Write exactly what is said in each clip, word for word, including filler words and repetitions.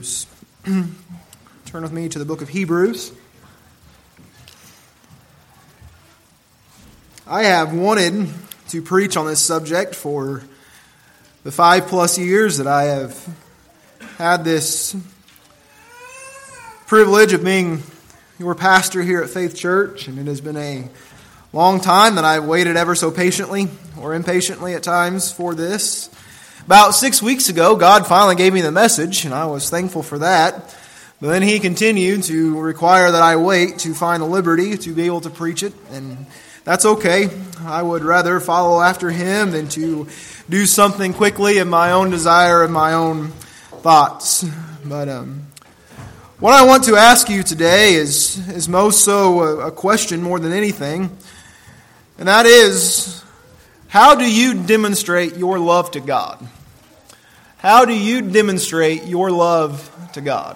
Turn with me to the book of Hebrews. I have wanted to preach on this subject for the five plus years that I have had this privilege of being your pastor here at Faith Church, and it has been a long time that I've waited ever so patiently, or impatiently at times, for this. About six weeks ago, God finally gave me the message, and I was thankful for that. But then He continued to require that I wait to find the liberty to be able to preach it, and that's okay. I would rather follow after Him than to do something quickly in my own desire and my own thoughts. But um, what I want to ask you today is, is most so a, a question more than anything, and that is, how do you demonstrate your love to God? How do you demonstrate your love to God?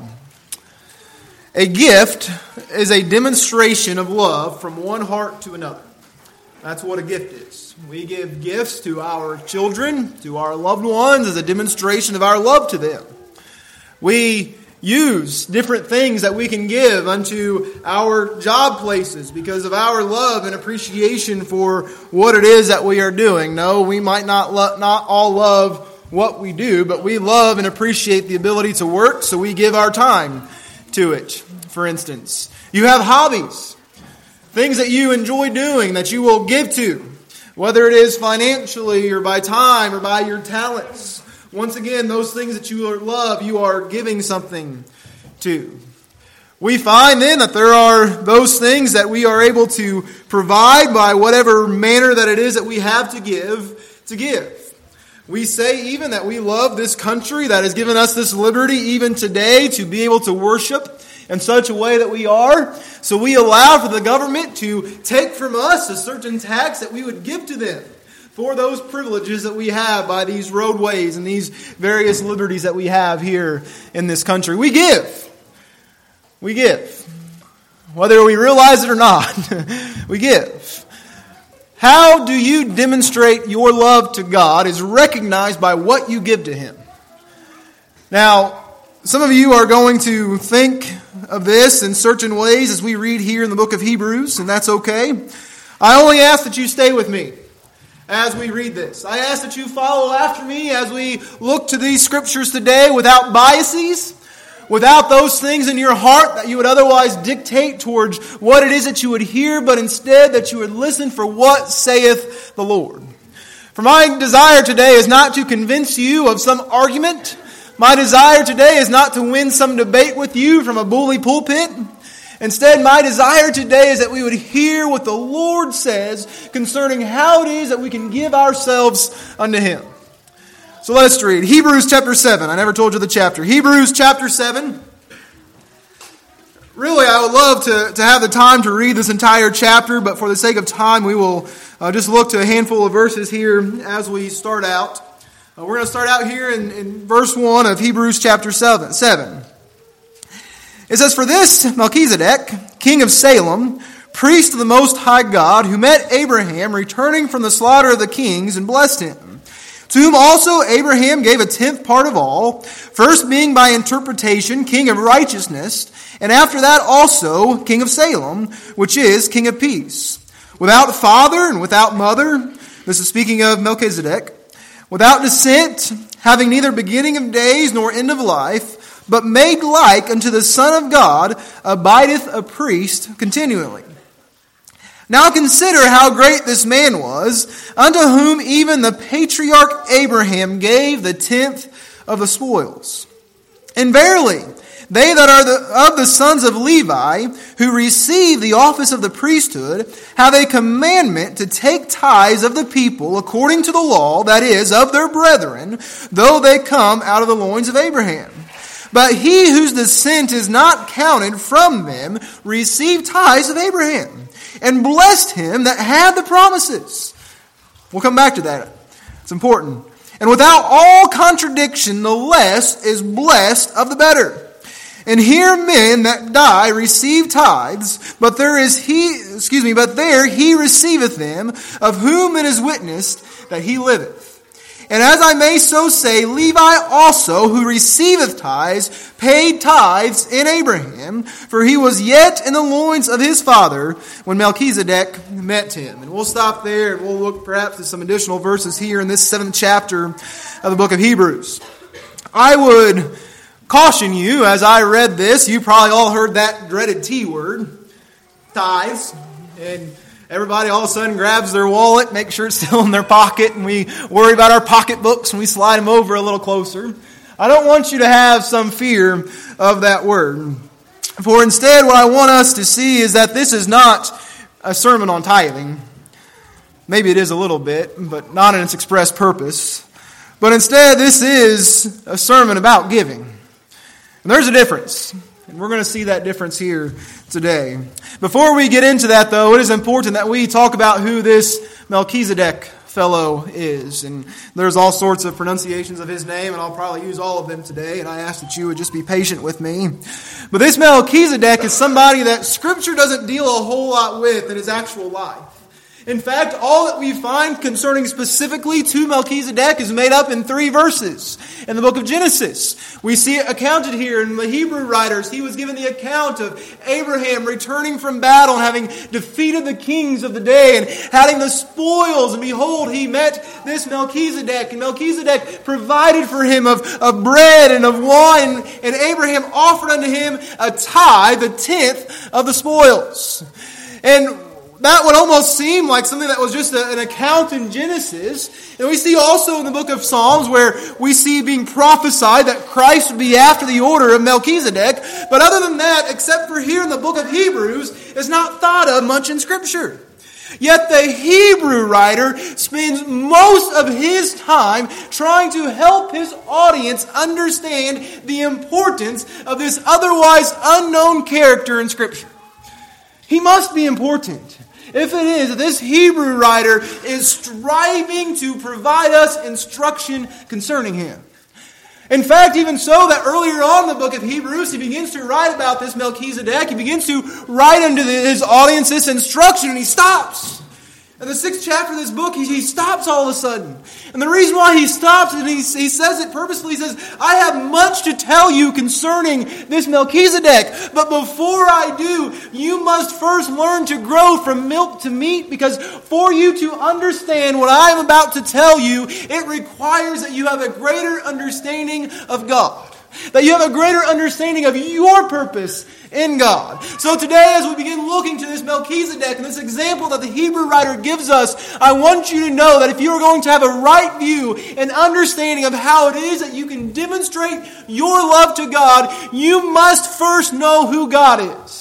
A gift is a demonstration of love from one heart to another. That's what a gift is. We give gifts to our children, to our loved ones, as a demonstration of our love to them. We use different things that we can give unto our job places because of our love and appreciation for what it is that we are doing. No, we might not lo- not all love what we do, but we love and appreciate the ability to work, so we give our time to it. For instance, you have hobbies, things that you enjoy doing that you will give to, whether it is financially or by time or by your talents. Once again, those things that you love, you are giving something to. We find then that there are those things that we are able to provide by whatever manner that it is that we have to give, to give. We say even that we love this country that has given us this liberty even today to be able to worship in such a way that we are. So we allow for the government to take from us a certain tax that we would give to them for those privileges that we have by these roadways and these various liberties that we have here in this country. We give. We give. Whether we realize it or not, we give. How do you demonstrate your love to God is recognized by what you give to Him. Now, some of you are going to think of this in certain ways as we read here in the book of Hebrews, and that's okay. I only ask that you stay with me as we read this. I ask that you follow after me as we look to these scriptures today without biases, without those things in your heart that you would otherwise dictate towards what it is that you would hear, but instead that you would listen for what saith the Lord. For my desire today is not to convince you of some argument. My desire today is not to win some debate with you from a bully pulpit. Instead, my desire today is that we would hear what the Lord says concerning how it is that we can give ourselves unto Him. So let us read Hebrews chapter seven. I never told you the chapter. Hebrews chapter seven. Really, I would love to, to have the time to read this entire chapter, but for the sake of time, we will uh, just look to a handful of verses here as we start out. Uh, we're going to start out here in, in verse one of Hebrews chapter seven. It says, "For this Melchizedek, king of Salem, priest of the Most High God, who met Abraham returning from the slaughter of the kings and blessed him, to whom also Abraham gave a tenth part of all, first being by interpretation king of righteousness, and after that also king of Salem, which is king of peace, without father and without mother," this is speaking of Melchizedek, "without descent, having neither beginning of days nor end of life, but made like unto the Son of God, abideth a priest continually. Now consider how great this man was, unto whom even the patriarch Abraham gave the tenth of the spoils. And verily, they that are the, of the sons of Levi, who receive the office of the priesthood, have a commandment to take tithes of the people according to the law, that is, of their brethren, though they come out of the loins of Abraham. But he whose descent is not counted from them received tithes of Abraham, and blessed him that had the promises." We'll come back to that. It's important. "And without all contradiction, the less is blessed of the better. And here men that die receive tithes, but there is he, excuse me, but there he receiveth them, of whom it is witnessed that he liveth. And as I may so say, Levi also, who receiveth tithes, paid tithes in Abraham, for he was yet in the loins of his father when Melchizedek met him. And we'll stop there and we'll look perhaps at some additional verses here in this seventh chapter of the book of Hebrews. I would caution you, as I read this, you probably all heard that dreaded T word, tithes, and everybody all of a sudden grabs their wallet, make sure it's still in their pocket, and we worry about our pocketbooks and we slide them over a little closer. I don't want you to have some fear of that word. For instead, what I want us to see is that this is not a sermon on tithing. Maybe it is a little bit, but not in its express purpose. But instead, this is a sermon about giving. And there's a difference. And we're going to see that difference here today. Before we get into that, though, it is important that we talk about who this Melchizedek fellow is. And there's all sorts of pronunciations of his name, and I'll probably use all of them today, and I ask that you would just be patient with me. But this Melchizedek is somebody that Scripture doesn't deal a whole lot with in his actual life. In fact, all that we find concerning specifically to Melchizedek is made up in three verses in the book of Genesis. We see it accounted here in the Hebrew writers. He was given the account of Abraham returning from battle and having defeated the kings of the day and having the spoils. And behold, he met this Melchizedek. And Melchizedek provided for him of, of bread and of wine. And Abraham offered unto him a tithe, a tenth of the spoils. And that would almost seem like something that was just a, an account in Genesis. And we see also in the book of Psalms where we see being prophesied that Christ would be after the order of Melchizedek. But other than that, except for here in the book of Hebrews, it's not thought of much in Scripture. Yet the Hebrew writer spends most of his time trying to help his audience understand the importance of this otherwise unknown character in Scripture. He must be important. If it is, this Hebrew writer is striving to provide us instruction concerning him. In fact, even so, that earlier on in the book of Hebrews, he begins to write about this Melchizedek. He begins to write unto his audience this instruction, and he stops. In the sixth chapter of this book, he, he stops all of a sudden. And the reason why he stops, and he, he says it purposely, he says, I have much to tell you concerning this Melchizedek. But before I do, you must first learn to grow from milk to meat, because for you to understand what I am about to tell you, it requires that you have a greater understanding of God. That you have a greater understanding of your purpose in God. So today, as we begin looking to this Melchizedek and this example that the Hebrew writer gives us, I want you to know that if you are going to have a right view and understanding of how it is that you can demonstrate your love to God, you must first know who God is.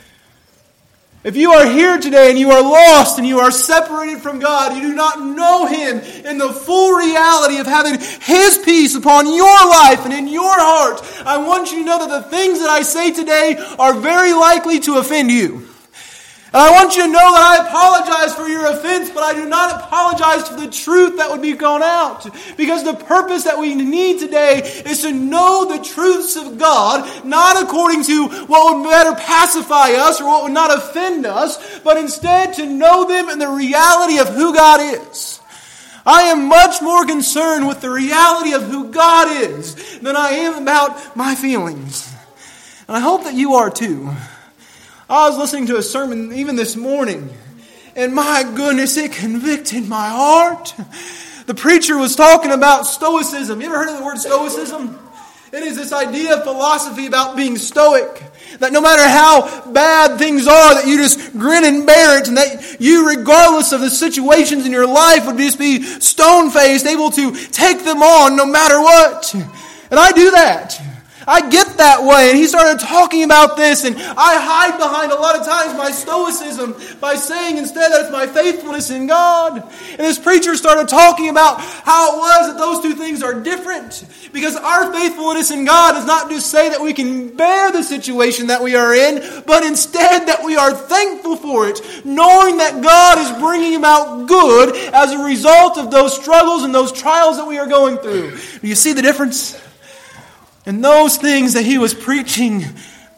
If you are here today and you are lost and you are separated from God, you do not know Him in the full reality of having His peace upon your life and in your heart, I want you to know that the things that I say today are very likely to offend you. And I want you to know that I apologize for your offense, but I do not apologize for the truth that would be gone out. Because the purpose that we need today is to know the truths of God, not according to what would better pacify us or what would not offend us, but instead to know them in the reality of who God is. I am much more concerned with the reality of who God is than I am about my feelings. And I hope that you are too. I was listening to a sermon even this morning, and my goodness, it convicted my heart. The preacher was talking about Stoicism. You ever heard of the word Stoicism? It is this idea of philosophy about being stoic. That no matter how bad things are, that you just grin and bear it, and that you, regardless of the situations in your life, would just be stone-faced, able to take them on no matter what. And I do that. I get that way. And he started talking about this, and I hide behind a lot of times my stoicism by saying instead that it's my faithfulness in God. And this preacher started talking about how it was that those two things are different. Because our faithfulness in God does not just say that we can bear the situation that we are in, but instead that we are thankful for it, knowing that God is bringing about good as a result of those struggles and those trials that we are going through. Do you see the difference? And those things that he was preaching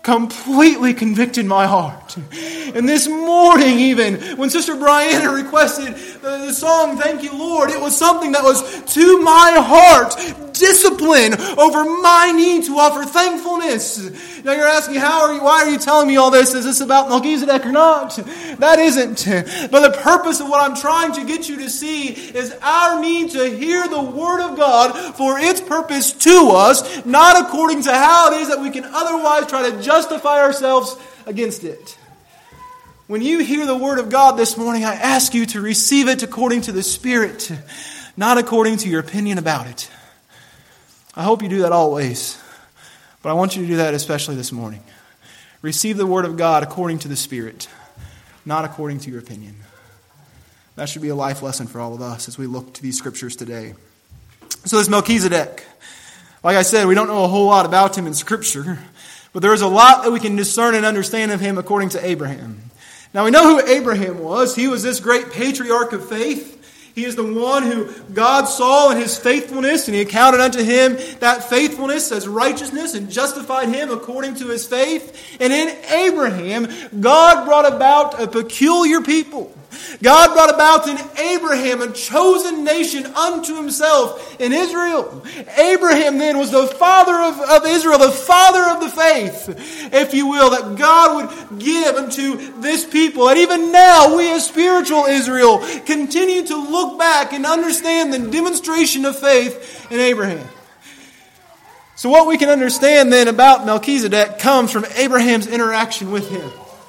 completely convicted my heart. And this morning even, when Sister Brianna requested the, the song, Thank You, Lord, it was something that was to my heart, discipline over my need to offer thankfulness. Now you're asking, how are you, why are you telling me all this? Is this about Melchizedek or not? That isn't. But the purpose of what I'm trying to get you to see is our need to hear the Word of God for its purpose to us, not according to how it is that we can otherwise try to justify ourselves against it. When you hear the Word of God this morning, I ask you to receive it according to the Spirit, not according to your opinion about it. I hope you do that always, but I want you to do that especially this morning. Receive the Word of God according to the Spirit, not according to your opinion. That should be a life lesson for all of us as we look to these scriptures today. So this Melchizedek, like I said, we don't know a whole lot about him in Scripture, but there is a lot that we can discern and understand of him according to Abraham. Now we know who Abraham was. He was this great patriarch of faith. He is the one who God saw in his faithfulness, and he accounted unto him that faithfulness as righteousness and justified him according to his faith. And in Abraham, God brought about a peculiar people. God brought about in Abraham a chosen nation unto himself in Israel. Abraham then was the father of, of Israel, the father of the faith, if you will, that God would give unto this people. And even now, we as spiritual Israel continue to look back and understand the demonstration of faith in Abraham. So what we can understand then about Melchizedek comes from Abraham's interaction with him.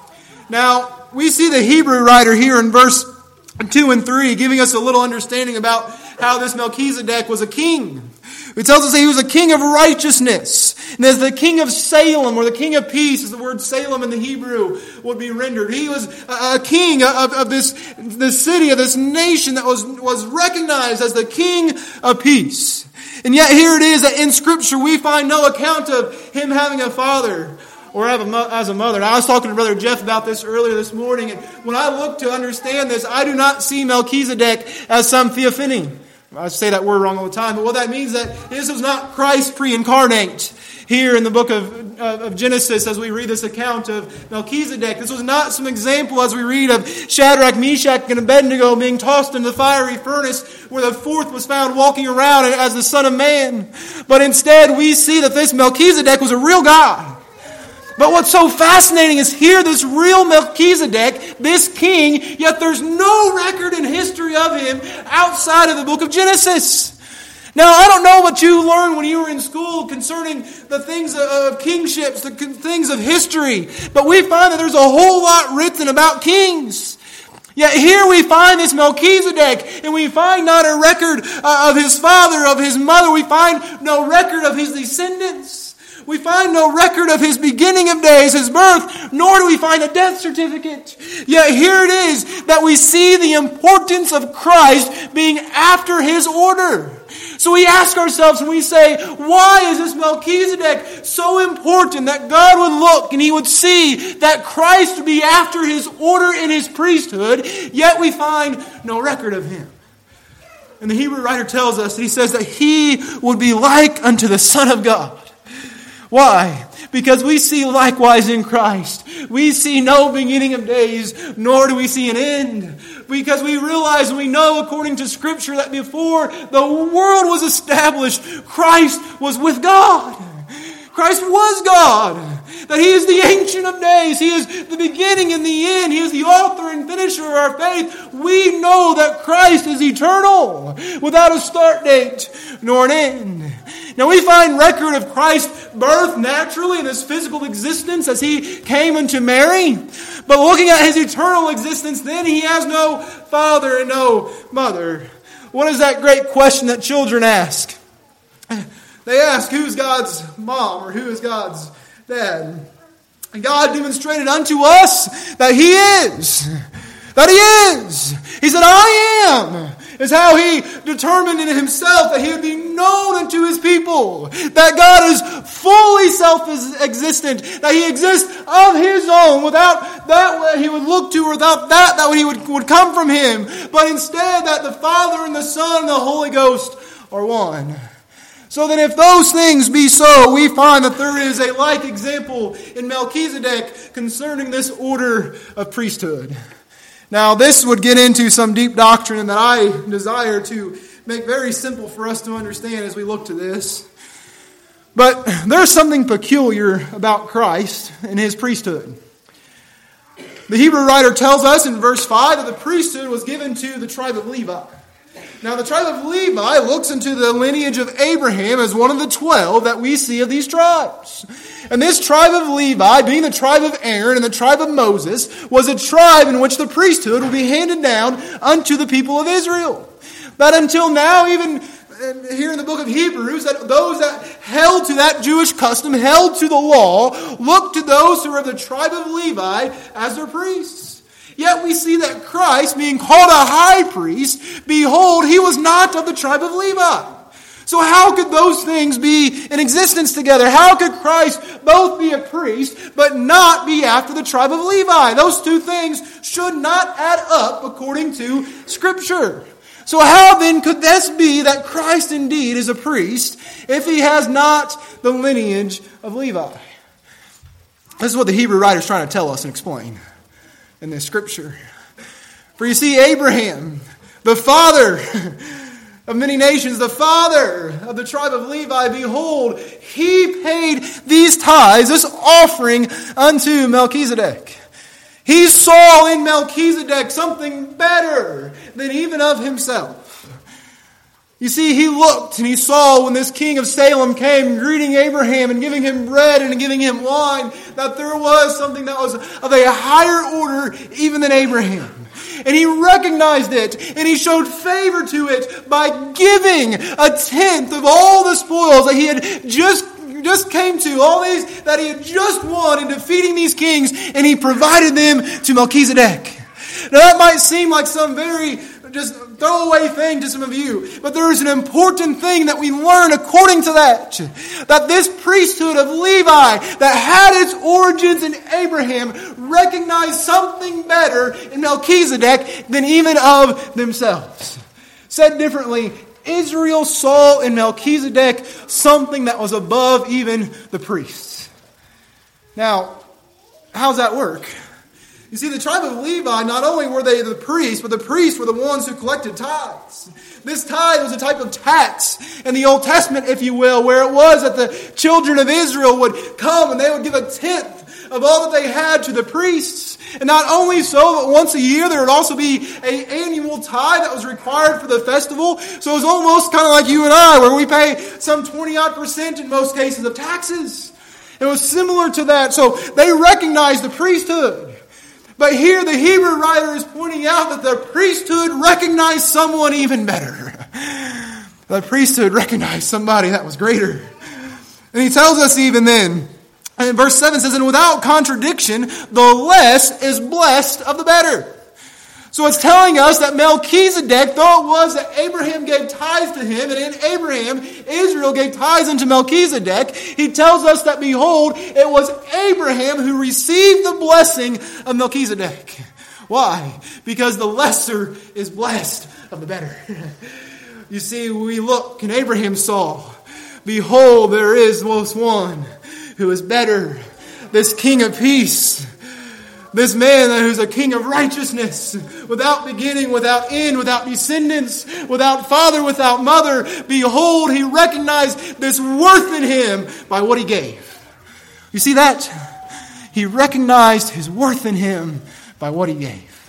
Now, we see the Hebrew writer here in verse two and three giving us a little understanding about how this Melchizedek was a king. It tells us that he was a king of righteousness. And as the king of Salem, or the king of peace, as the word Salem in the Hebrew would be rendered. He was a king of, of this, this city, of this nation that was, was recognized as the king of peace. And yet here it is that in Scripture we find no account of him having a father or as a mother. And I was talking to Brother Jeff about this earlier this morning. And when I look to understand this, I do not see Melchizedek as some theophany. I say that word wrong all the time. But what that means is that this was not Christ pre-incarnate. Here in the book of, of Genesis, as we read this account of Melchizedek, this was not some example as we read of Shadrach, Meshach, and Abednego being tossed into the fiery furnace, where the fourth was found walking around as the Son of Man. But instead, we see that this Melchizedek was a real God. But what's so fascinating is here, this real Melchizedek, this king, yet there's no record in history of him outside of the book of Genesis. Now, I don't know what you learned when you were in school concerning the things of kingships, the things of history, but we find that there's a whole lot written about kings. Yet here we find this Melchizedek, and we find not a record of his father, of his mother. We find no record of his descendants. We find no record of his beginning of days, his birth, nor do we find a death certificate. Yet here it is that we see the importance of Christ being after his order. So we ask ourselves and we say, why is this Melchizedek so important that God would look and he would see that Christ would be after his order in his priesthood, yet we find no record of him? And the Hebrew writer tells us that he says that he would be like unto the Son of God. Why? Because we see likewise in Christ, we see no beginning of days, nor do we see an end. Because we realize and we know according to Scripture that before the world was established, Christ was with God. Christ was God. That he is the Ancient of Days. He is the beginning and the end. He is the author and finisher of our faith. We know that Christ is eternal, without a start date nor an end. Now we find record of Christ's birth naturally in his physical existence as he came unto Mary. But looking at his eternal existence, then he has no father and no mother. What is that great question that children ask? They ask, who's God's mom or who is God's dad? And God demonstrated unto us that he is. That he is. He said, I am. Is how he determined in himself that he would be known unto his people. That God is fully self-existent. That he exists of his own. Without that he would look to, or without that that he would, would come from him. But instead that the Father and the Son and the Holy Ghost are one. So then if those things be so, we find that there is a like example in Melchizedek concerning this order of priesthood. Now this would get into some deep doctrine that I desire to make very simple for us to understand as we look to this. But there's something peculiar about Christ and his priesthood. The Hebrew writer tells us in verse five that the priesthood was given to the tribe of Levi. Now the tribe of Levi looks into the lineage of Abraham as one of the twelve that we see of these tribes. And this tribe of Levi, being the tribe of Aaron and the tribe of Moses, was a tribe in which the priesthood would be handed down unto the people of Israel. But until now, even here in the book of Hebrews, that those that held to that Jewish custom, held to the law, looked to those who were of the tribe of Levi as their priests. Yet we see that Christ, being called a high priest, behold, he was not of the tribe of Levi. So how could those things be in existence together? How could Christ both be a priest, but not be after the tribe of Levi? Those two things should not add up according to Scripture. So how then could this be that Christ indeed is a priest if he has not the lineage of Levi? This is what the Hebrew writer is trying to tell us and explain in this scripture. For you see, Abraham, the father of many nations, the father of the tribe of Levi, behold, he paid these tithes, this offering unto Melchizedek. He saw in Melchizedek something better than even of himself. You see, he looked and he saw when this king of Salem came greeting Abraham and giving him bread and giving him wine, that there was something that was of a higher order even than Abraham. And he recognized it and he showed favor to it by giving a tenth of all the spoils that he had just just came to, all these that he had just won in defeating these kings, and he provided them to Melchizedek. Now that might seem like some very just throwaway thing to some of you, but there is an important thing that we learn according to that. That this priesthood of Levi that had its origins in Abraham recognized something better in Melchizedek than even of themselves. Said differently, Israel saw in Melchizedek something that was above even the priests. Now, how does that work? You see, the tribe of Levi, not only were they the priests, but the priests were the ones who collected tithes. This tithe was a type of tax in the Old Testament, if you will, where it was that the children of Israel would come and they would give a tenth of all that they had to the priests. And not only so, but once a year there would also be an annual tithe that was required for the festival. So it was almost kind of like you and I, where we pay some twenty-odd percent in most cases of taxes. It was similar to that. So they recognized the priesthood. But here the Hebrew writer is pointing out that the priesthood recognized someone even better. The priesthood recognized somebody that was greater. And he tells us even then, and in verse seven says, and without contradiction, the less is blessed of the better. So it's telling us that Melchizedek, though it was that Abraham gave tithes to him, and in Abraham, Israel gave tithes unto Melchizedek, he tells us that, behold, it was Abraham who received the blessing of Melchizedek. Why? Because the lesser is blessed of the better. You see, we look, and Abraham saw, behold, there is most one who is better, this King of peace, this man who's a king of righteousness, without beginning, without end, without descendants, without father, without mother. Behold, he recognized this worth in him by what he gave. You see that? He recognized his worth in him by what he gave.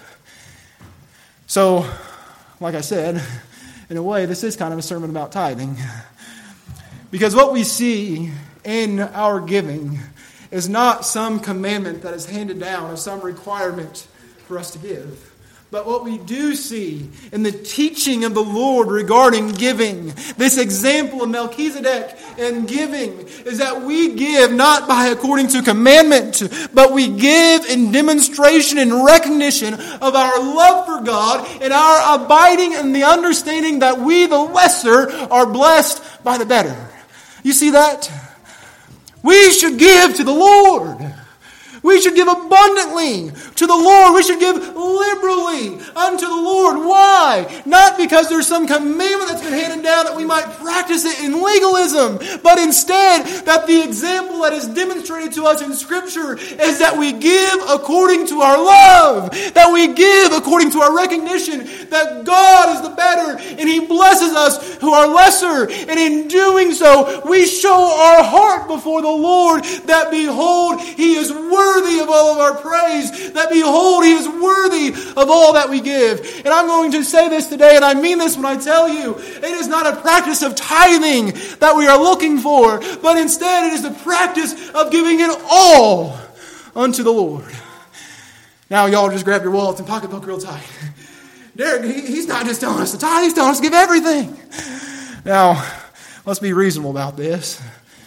So, like I said, in a way, this is kind of a sermon about tithing. Because what we see in our giving is not some commandment that is handed down or some requirement for us to give. But what we do see in the teaching of the Lord regarding giving, this example of Melchizedek and giving, is that we give not by according to commandment, but we give in demonstration and recognition of our love for God and our abiding in the understanding that we, the lesser, are blessed by the better. You see that? We should give to the Lord. We should give abundantly to the Lord. We should give liberally unto the Lord. Why? Not because there's some commandment that's been handed down that we might practice it in legalism, but instead that the example that is demonstrated to us in Scripture is that we give according to our love, that we give according to our recognition that God is the better and He blesses us who are lesser. And in doing so, we show our heart before the Lord that behold, He is worthy worthy of all of our praise, that behold, He is worthy of all that we give. And I'm going to say this today, and I mean this when I tell you, it is not a practice of tithing that we are looking for, but instead it is the practice of giving it all unto the Lord. Now y'all just grab your wallets and pocketbook real tight. Derek, he, he's not just telling us to tithe, he's telling us to give everything. Now, let's be reasonable about this.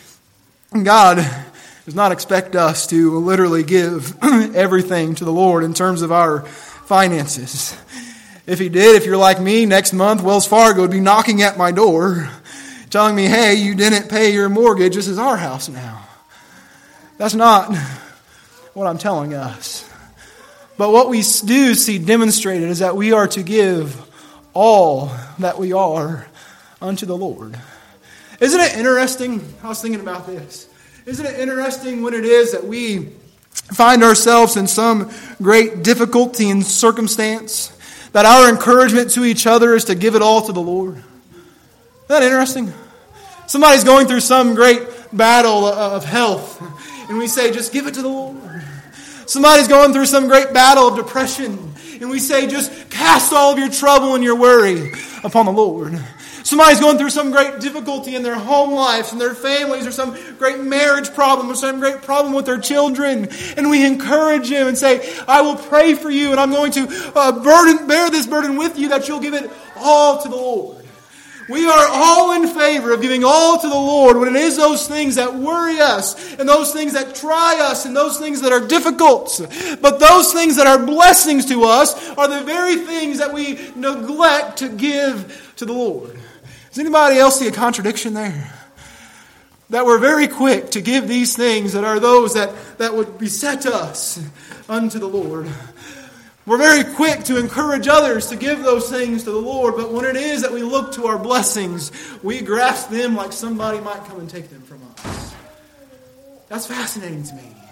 God does not expect us to literally give everything to the Lord in terms of our finances. If He did, if you're like me, next month Wells Fargo would be knocking at my door telling me, hey, you didn't pay your mortgage, this is our house now. That's not what I'm telling us. But what we do see demonstrated is that we are to give all that we are unto the Lord. Isn't it interesting? I was thinking about this. Isn't it interesting when it is that we find ourselves in some great difficulty and circumstance, that our encouragement to each other is to give it all to the Lord? Isn't that interesting? Somebody's going through some great battle of health, and we say, just give it to the Lord. Somebody's going through some great battle of depression, and we say, just cast all of your trouble and your worry upon the Lord. Somebody's going through some great difficulty in their home lives and their families, or some great marriage problem, or some great problem with their children. And we encourage them and say, I will pray for you, and I'm going to uh, burden, bear this burden with you, that you'll give it all to the Lord. We are all in favor of giving all to the Lord when it is those things that worry us, and those things that try us, and those things that are difficult. But those things that are blessings to us are the very things that we neglect to give to the Lord. Does anybody else see a contradiction there? That we're very quick to give these things that are those that, that would beset us unto the Lord. We're very quick to encourage others to give those things to the Lord, but when it is that we look to our blessings, we grasp them like somebody might come and take them from us. That's fascinating to me.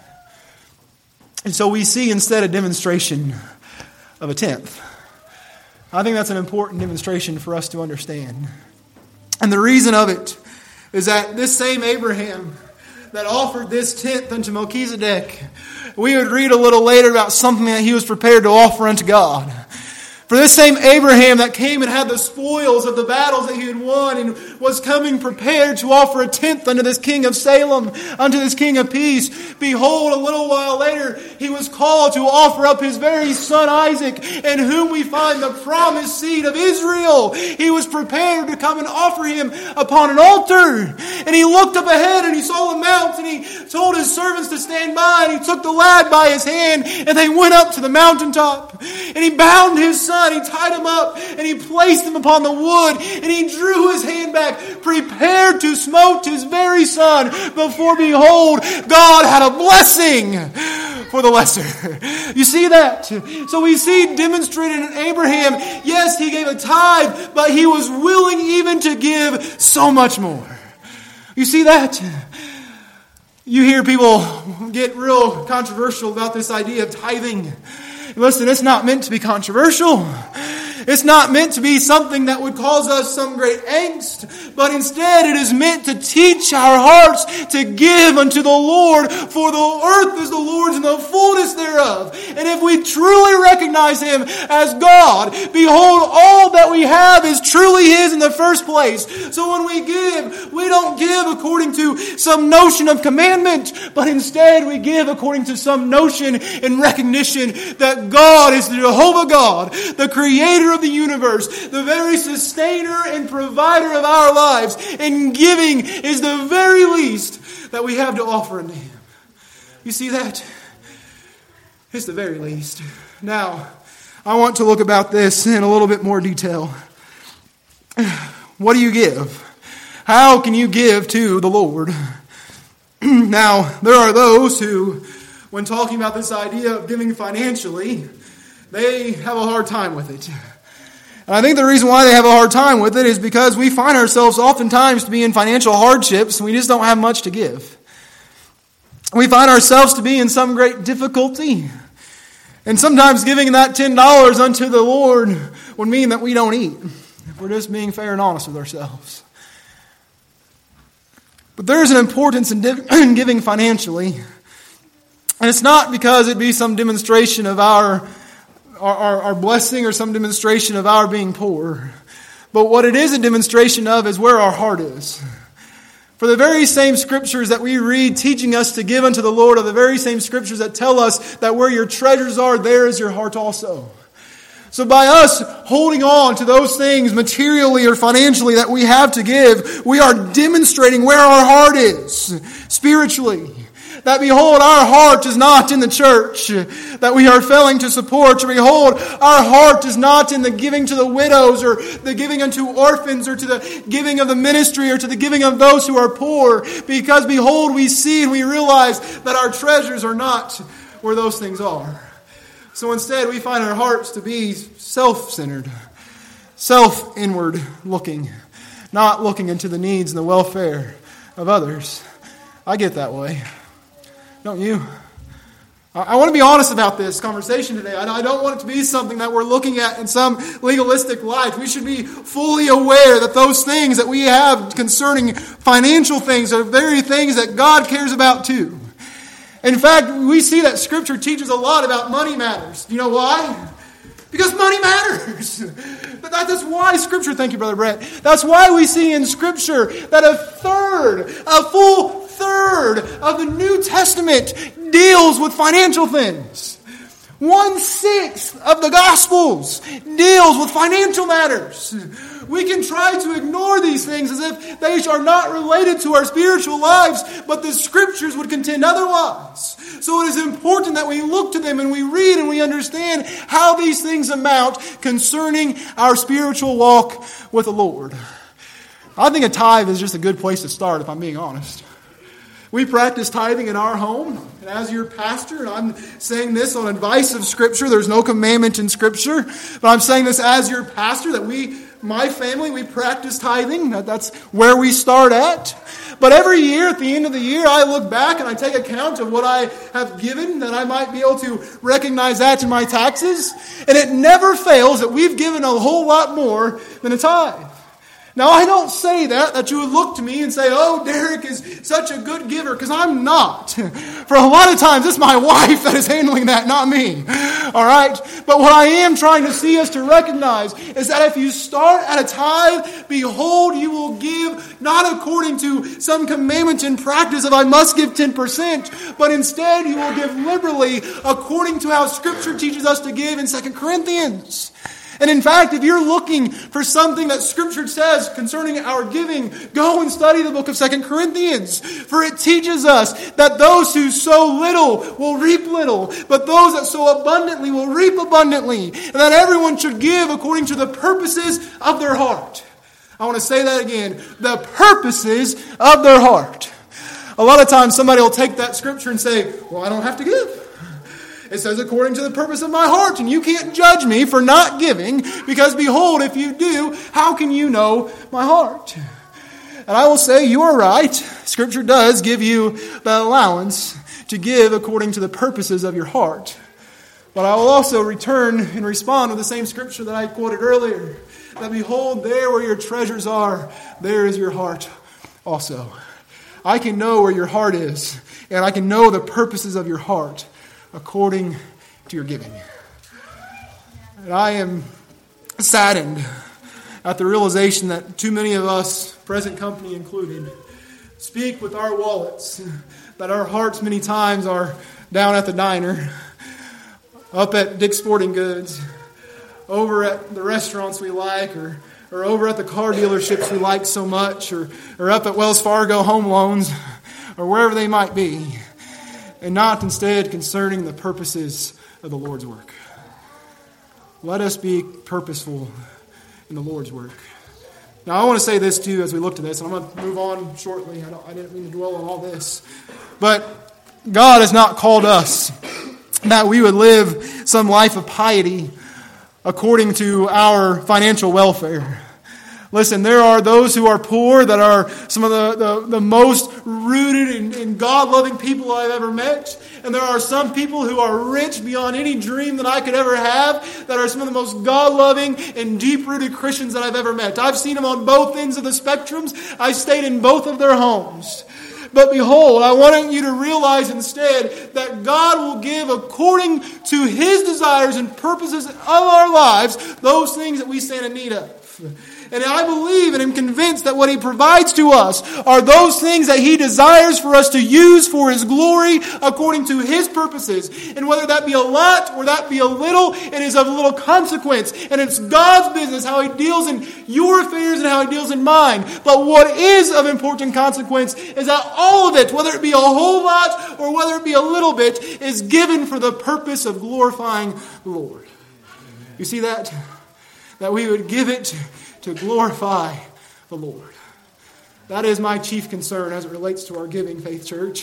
And so we see instead a demonstration of a tenth. I think that's an important demonstration for us to understand. And the reason of it is that this same Abraham that offered this tenth unto Melchizedek, we would read a little later about something that he was prepared to offer unto God. For this same Abraham that came and had the spoils of the battles that he had won and was coming prepared to offer a tenth unto this king of Salem, unto this king of peace, behold, a little while later he was called to offer up his very son Isaac, in whom we find the promised seed of Israel. He was prepared to come and offer him upon an altar. And he looked up ahead and he saw the mount, and he told his servants to stand by, and he took the lad by his hand, and they went up to the mountaintop. And he bound his son, he tied him up, and he placed him upon the wood, and he drew his hand back, prepared to smote his very son, before behold, God had a blessing for the lesser. You see that? So we see demonstrated in Abraham, yes, he gave a tithe, but he was willing even to give so much more. You see that? You hear people get real controversial about this idea of tithing. Listen, it's not meant to be controversial. It's not meant to be something that would cause us some great angst, but instead it is meant to teach our hearts to give unto the Lord, for the earth is the Lord's and the fullness thereof. And if we truly recognize Him as God, behold, all that we have is truly His in the first place. So when we give, we don't give according to some notion of commandment, but instead we give according to some notion and recognition that God is the Jehovah God, the creator of the universe, the very sustainer and provider of our lives, and giving is the very least that we have to offer unto Him. You see that? It's the very least. Now, I want to look about this in a little bit more detail. What do you give? How can you give to the Lord? Now, there are those who when talking about this idea of giving financially, they have a hard time with it. And I think the reason why they have a hard time with it is because we find ourselves oftentimes to be in financial hardships and we just don't have much to give. We find ourselves to be in some great difficulty. And sometimes giving that ten dollars unto the Lord would mean that we don't eat. If we're just being fair and honest with ourselves. But there is an importance in giving financially. And it's not because it be some demonstration of our, our, our blessing or some demonstration of our being poor. But what it is a demonstration of is where our heart is. For the very same scriptures that we read teaching us to give unto the Lord are the very same scriptures that tell us that where your treasures are, there is your heart also. So by us holding on to those things materially or financially that we have to give, we are demonstrating where our heart is spiritually. That behold, our heart is not in the church that we are failing to support. Or behold, our heart is not in the giving to the widows or the giving unto orphans or to the giving of the ministry or to the giving of those who are poor. Because behold, we see and we realize that our treasures are not where those things are. So instead, we find our hearts to be self-centered, self-inward looking, not looking into the needs and the welfare of others. I get that way. Don't you? I want to be honest about this conversation today. I don't want it to be something that we're looking at in some legalistic light. We should be fully aware that those things that we have concerning financial things are very things that God cares about too. In fact, we see that Scripture teaches a lot about money matters. You know why? Because money matters. But that's why Scripture, thank you, Brother Brett. That's why we see in Scripture that a third, a full third of the New Testament deals with financial things. One-sixth of the Gospels deals with financial matters. We can try to ignore these things as if they are not related to our spiritual lives, but the Scriptures would contend otherwise. So it is important that we look to them and we read and we understand how these things amount concerning our spiritual walk with the Lord. I think a tithe is just a good place to start, if I'm being honest. We practice tithing in our home, and as your pastor, and I'm saying this on advice of Scripture, there's no commandment in Scripture, but I'm saying this as your pastor, that we, my family, we practice tithing. That's where we start at. But every year, at the end of the year, I look back and I take account of what I have given, that I might be able to recognize that in my taxes, and it never fails that we've given a whole lot more than a tithe. Now, I don't say that, that you would look to me and say, oh, Derek is such a good giver, because I'm not. For a lot of times, it's my wife that is handling that, not me. All right? But what I am trying to see us to recognize is that if you start at a tithe, behold, you will give not according to some commandment in practice of I must give ten percent, but instead you will give liberally according to how Scripture teaches us to give in Second Corinthians. And in fact, if you're looking for something that Scripture says concerning our giving, go and study the book of Second Corinthians. For it teaches us that those who sow little will reap little, but those that sow abundantly will reap abundantly. And that everyone should give according to the purposes of their heart. I want to say that again. The purposes of their heart. A lot of times somebody will take that Scripture and say, well, I don't have to give. It says, according to the purpose of my heart, and you can't judge me for not giving, because behold, if you do, how can you know my heart? And I will say, you are right. Scripture does give you the allowance to give according to the purposes of your heart. But I will also return and respond with the same Scripture that I quoted earlier. That behold, there where your treasures are, there is your heart also. I can know where your heart is, and I can know the purposes of your heart according to your giving. And I am saddened at the realization that too many of us, present company included, speak with our wallets, that our hearts many times are down at the diner, up at Dick's Sporting Goods, over at the restaurants we like, or or over at the car dealerships we like so much, or, or up at Wells Fargo Home Loans, or wherever they might be, and not instead concerning the purposes of the Lord's work. Let us be purposeful in the Lord's work. Now, I want to say this too as we look to this, and I'm going to move on shortly. I, don't, I didn't mean to dwell on all this. But God has not called us that we would live some life of piety according to our financial welfare. Listen, there are those who are poor that are some of the, the, the most rooted and, and God-loving people I've ever met. And there are some people who are rich beyond any dream that I could ever have, that are some of the most God-loving and deep-rooted Christians that I've ever met. I've seen them on both ends of the spectrums. I've stayed in both of their homes. But behold, I want you to realize instead that God will give according to His desires and purposes of our lives those things that we stand in need of. And I believe and am convinced that what He provides to us are those things that He desires for us to use for His glory according to His purposes. And whether that be a lot or that be a little, it is of little consequence. And it's God's business how He deals in your affairs and how He deals in mine. But what is of important consequence is that all of it, whether it be a whole lot or whether it be a little bit, is given for the purpose of glorifying the Lord. You see that? That we would give it to glorify the Lord. That is my chief concern as it relates to our giving, Faith Church,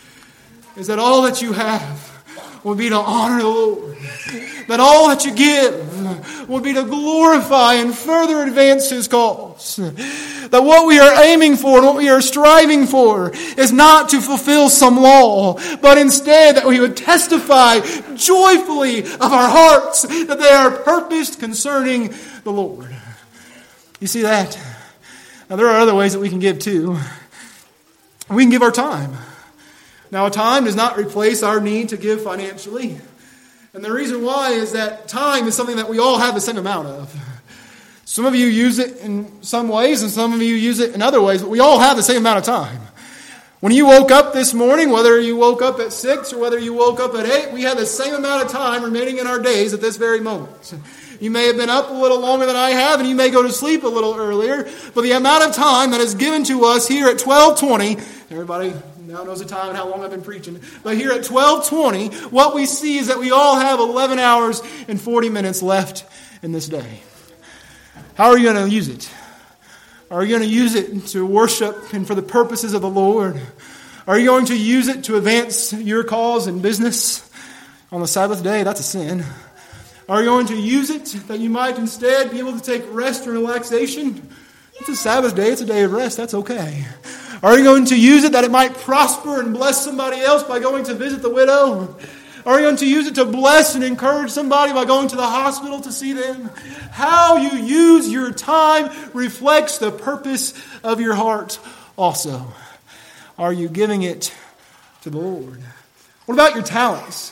is that all that you have will be to honor the Lord. That all that you give will be to glorify and further advance His cause. That what we are aiming for and what we are striving for is not to fulfill some law, but instead that we would testify joyfully of our hearts that they are purposed concerning the Lord. You see that? Now there are other ways that we can give too. We can give our time. Now time does not replace our need to give financially. And the reason why is that time is something that we all have the same amount of. Some of you use it in some ways and some of you use it in other ways, but we all have the same amount of time. When you woke up this morning, whether you woke up at six or whether you woke up at eight, we have the same amount of time remaining in our days at this very moment. You may have been up a little longer than I have, and you may go to sleep a little earlier, but the amount of time that is given to us here at twelve twenty, everybody now knows the time and how long I've been preaching, but here at twelve twenty, what we see is that we all have eleven hours and forty minutes left in this day. How are you going to use it? Are you going to use it to worship and for the purposes of the Lord? Are you going to use it to advance your cause in business on the Sabbath day? That's a sin. Are you going to use it that you might instead be able to take rest and relaxation? It's a Sabbath day. It's a day of rest. That's okay. Are you going to use it that it might prosper and bless somebody else by going to visit the widow? Are you going to use it to bless and encourage somebody by going to the hospital to see them? How you use your time reflects the purpose of your heart also. Are you giving it to the Lord? What about your talents?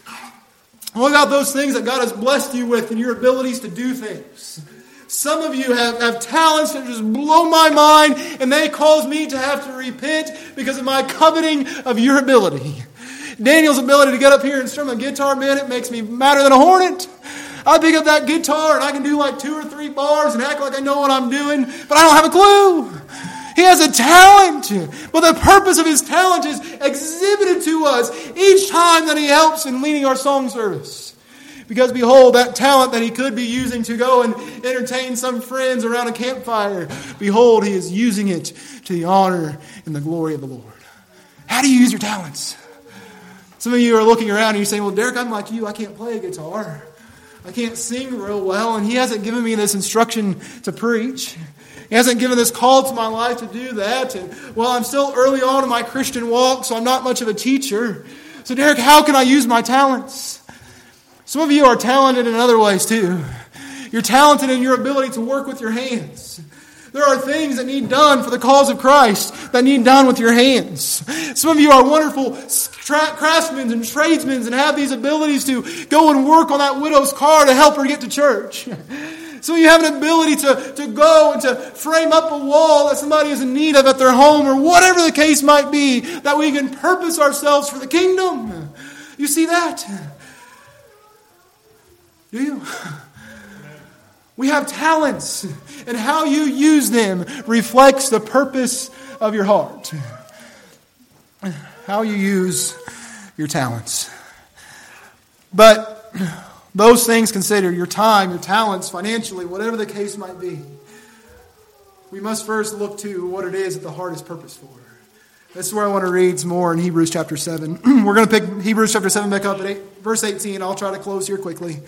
What about those things that God has blessed you with and your abilities to do things? Some of you have, have talents that just blow my mind, and they cause me to have to repent because of my coveting of your ability. Daniel's ability to get up here and strum a guitar, man, it makes me madder than a hornet. I pick up that guitar and I can do like two or three bars and act like I know what I'm doing, but I don't have a clue. He has a talent, but the purpose of his talent is exhibited to us each time that he helps in leading our song service. Because behold, that talent that he could be using to go and entertain some friends around a campfire, behold, he is using it to the honor and the glory of the Lord. How do you use your talents? Some of you are looking around and you're saying, well, Derek, I'm like you. I can't play a guitar. I can't sing real well, and he hasn't given me this instruction to preach. He hasn't given this call to my life to do that. And, well, I'm still early on in my Christian walk, so I'm not much of a teacher. So, Derek, how can I use my talents? Some of you are talented in other ways, too. You're talented in your ability to work with your hands. There are things that need done for the cause of Christ that need done with your hands. Some of you are wonderful craftsmen and tradesmen and have these abilities to go and work on that widow's car to help her get to church. Some of you have an ability to, to go and to frame up a wall that somebody is in need of at their home, or whatever the case might be, that we can purpose ourselves for the kingdom. You see that? Do you? We have talents, and how you use them reflects the purpose of your heart. How you use your talents. But those things considered, your time, your talents, financially, whatever the case might be, we must first look to what it is that the heart is purposed for. This is where I want to read some more in Hebrews chapter seven. We're going to pick Hebrews chapter seven back up at eight, verse eighteen. I'll try to close here quickly.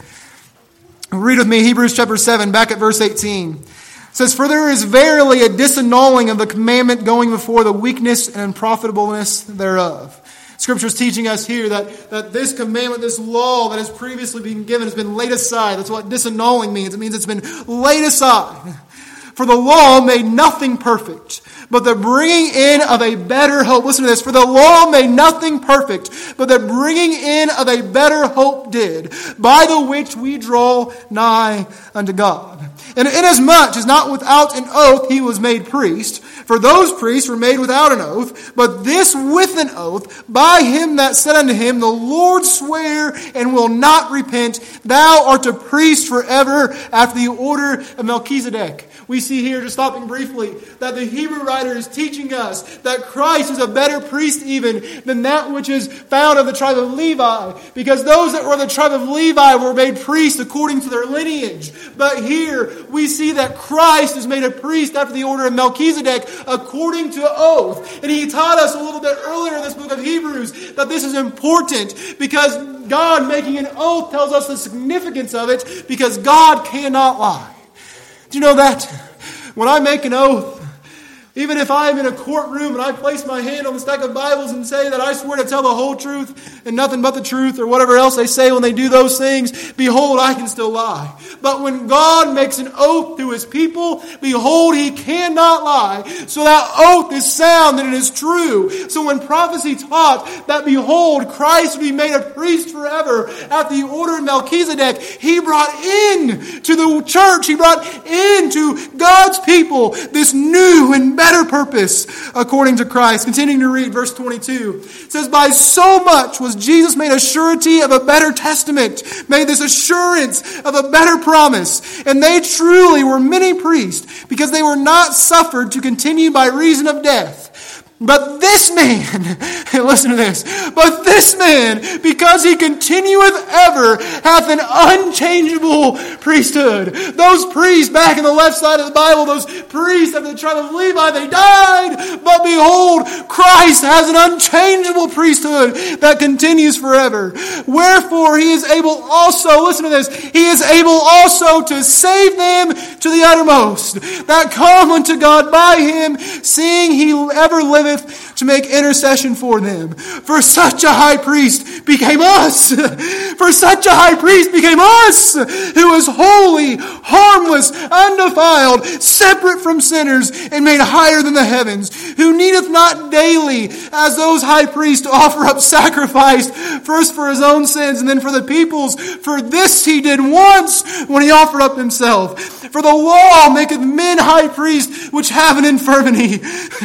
Read with me Hebrews chapter seven, back at verse eighteen. It says, "For there is verily a disannulling of the commandment going before the weakness and unprofitableness thereof." Scripture is teaching us here that, that this commandment, this law that has previously been given has been laid aside. That's what disannulling means. It means it's been laid aside. "For the law made nothing perfect, but the bringing in of a better hope." Listen to this. "For the law made nothing perfect, but the bringing in of a better hope did, by the which we draw nigh unto God. And inasmuch as not without an oath he was made priest, for those priests were made without an oath, but this with an oath, by him that said unto him, The Lord swear and will not repent, Thou art a priest forever after the order of Melchizedek." We see here, just stopping briefly, that the Hebrew writer is teaching us that Christ is a better priest even than that which is found of the tribe of Levi, because those that were the tribe of Levi were made priests according to their lineage. But here we see that Christ is made a priest after the order of Melchizedek according to oath. And he taught us a little bit earlier in this book of Hebrews that this is important because God making an oath tells us the significance of it, because God cannot lie. Do you know that? When I make an oath, even if I'm in a courtroom and I place my hand on the stack of Bibles and say that I swear to tell the whole truth and nothing but the truth, or whatever else they say when they do those things, behold, I can still lie. But when God makes an oath to his people, behold, he cannot lie. So that oath is sound and it is true. So when prophecy taught that, behold, Christ would be made a priest forever after the order of Melchizedek, he brought in to the church, he brought into God's people this new and better purpose according to Christ. Continuing to read verse twenty-two. It says, "By so much was Jesus made a surety of a better testament," made this assurance of a better promise. "And they truly were many priests, because they were not suffered to continue by reason of death. But this man," listen to this, "but this man, because he continueth ever, hath an unchangeable priesthood." Those priests back in the left side of the Bible, those priests of the tribe of Levi, they died. But behold, Christ has an unchangeable priesthood that continues forever. "Wherefore he is able also," listen to this, "he is able also to save them to the uttermost that come unto God by him, seeing he ever liveth to make intercession for them. For such a high priest became us. For such a high priest became us, who is holy, harmless, undefiled, separate from sinners, and made higher than the heavens, who needeth not daily, as those high priests, to offer up sacrifice, first for his own sins, and then for the people's. For this he did once, when he offered up himself. For the law maketh men high priests, which have an infirmity.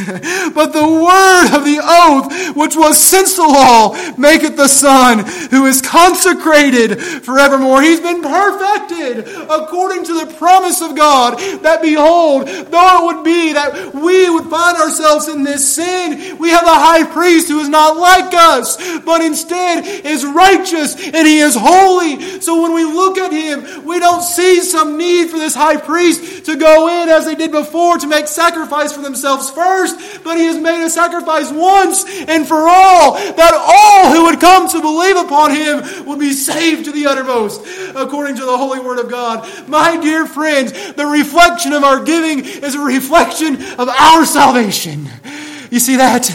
But the word of the oath, which was since the law, maketh the Son, who is consecrated forevermore." He's been perfected according to the promise of God, that behold, though it would be that we would find ourselves in this sin, we have a high priest who is not like us, but instead is righteous and he is holy. So when we look at him, we don't see some need for this high priest to go in as they did before to make sacrifice for themselves first, but he has made a sacrifice once and for all, that all who would come to believe upon him would be saved to the uttermost, according to the holy word of God. My dear friends, the reflection of our giving is a reflection of our salvation. You see that?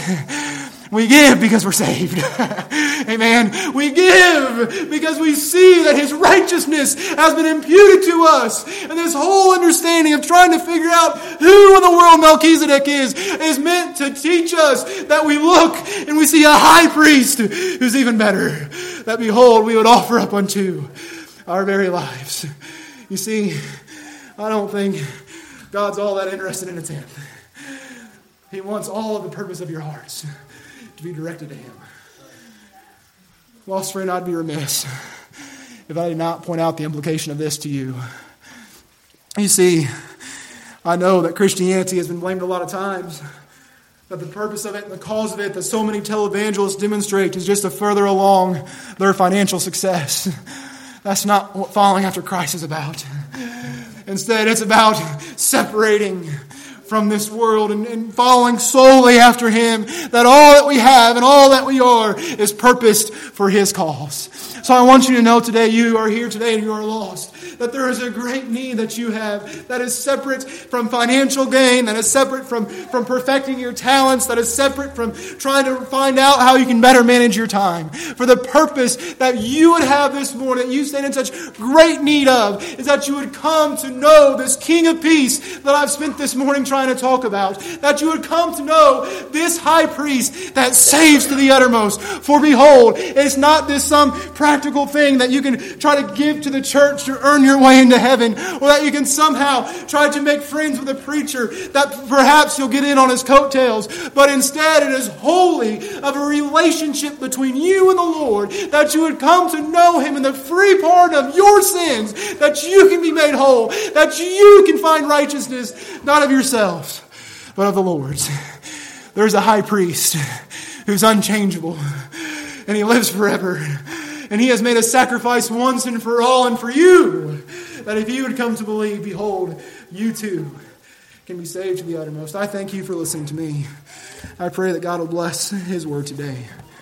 We give because we're saved. Amen. We give because we see that his righteousness has been imputed to us. And this whole understanding of trying to figure out who in the world Melchizedek is, is meant to teach us that we look and we see a high priest who's even better. That behold, we would offer up unto our very lives. You see, I don't think God's all that interested in a tenth. He wants all of the purpose of your hearts to be directed to him. Lost friend, I'd be remiss if I did not point out the implication of this to you. You see, I know that Christianity has been blamed a lot of times, that the purpose of it and the cause of it that so many televangelists demonstrate is just to further along their financial success. That's not what following after Christ is about. Instead, it's about separating from this world and, and following solely after Him, that all that we have and all that we are is purposed for His cause. So I want you to know today, you are here today and you are lost, that there is a great need that you have that is separate from financial gain, that is separate from, from perfecting your talents, that is separate from trying to find out how you can better manage your time. For the purpose that you would have this morning, that you stand in such great need of, is that you would come to know this King of Peace that I've spent this morning trying to talk about. That you would come to know this high priest that saves to the uttermost. For behold, it's not this some practical thing that you can try to give to the church to earn your way into heaven, or that you can somehow try to make friends with a preacher that perhaps you'll get in on his coattails. But instead, it is wholly of a relationship between you and the Lord, that you would come to know Him in the free pardon of your sins, that you can be made whole, that you can find righteousness, not of yourselves, but of the Lord's. There's a high priest who's unchangeable, and He lives forever. And He has made a sacrifice once and for all and for you, that if you would come to believe, behold, you too can be saved to the uttermost. I thank you for listening to me. I pray that God will bless His word today.